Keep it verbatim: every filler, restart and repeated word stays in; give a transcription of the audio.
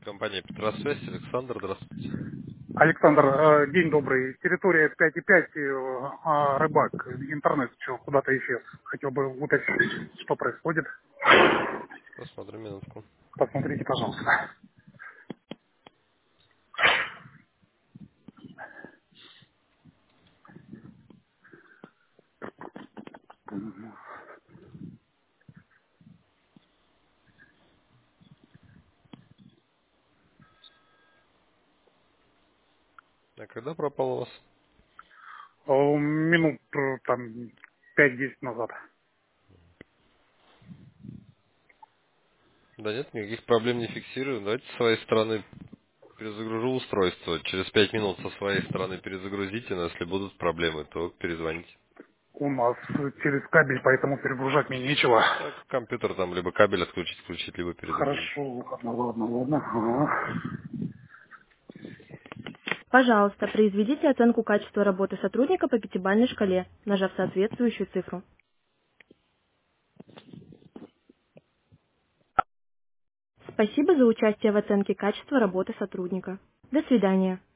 Компания Петросвязь, Александр, здравствуйте. Александр, э, день добрый. Территория пять и пять, э, а, рыбак. Интернет что, куда-то исчез. Хотел бы уточнить, что происходит. Посмотрим минутку. Посмотрите, пожалуйста. А когда пропал у вас? Э, Минут э, там пять-десять назад. Да нет, никаких проблем не фиксирую. Давайте с своей стороны перезагружу устройство. Через пять минут со своей стороны перезагрузите, но если будут проблемы, то перезвоните. У нас через кабель, поэтому перегружать мне нечего. Так, компьютер там либо кабель отключить, включить, либо перезагрузить. Хорошо, ладно, ладно, ладно. Ага. Пожалуйста, произведите оценку качества работы сотрудника по пятибалльной шкале, нажав соответствующую цифру. Спасибо за участие в оценке качества работы сотрудника. До свидания.